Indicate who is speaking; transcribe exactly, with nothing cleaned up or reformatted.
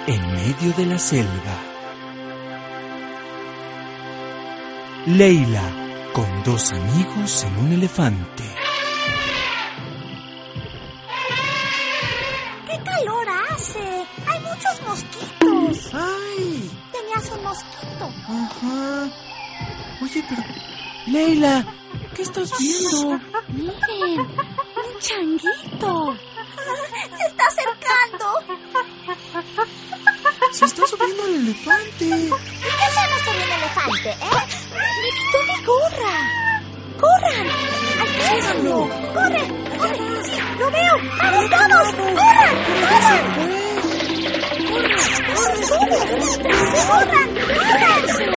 Speaker 1: en medio de la selva. Leila con dos amigos en un elefante.
Speaker 2: ¡Qué calor hace! ¡Hay muchos mosquitos!
Speaker 3: ¡Ay!
Speaker 2: Tenías un mosquito.
Speaker 3: Ajá. Oye, pero... Leila, ¿qué estás viendo?
Speaker 2: Miren, un changuito. Se está acercando.
Speaker 3: Se está subiendo al elefante.
Speaker 2: ¿Y qué hacemos con el elefante, eh? ¡Me quitó mi gorra! ¡Corran! ¡Alcánzalo! ¡Corre! ¡Corre! ¡Sí, lo veo! ¡Vamos, vamos! ¡Corran! ¡Corran! ¡Corran! ¡Corran! ¡Corran! ¡Corran!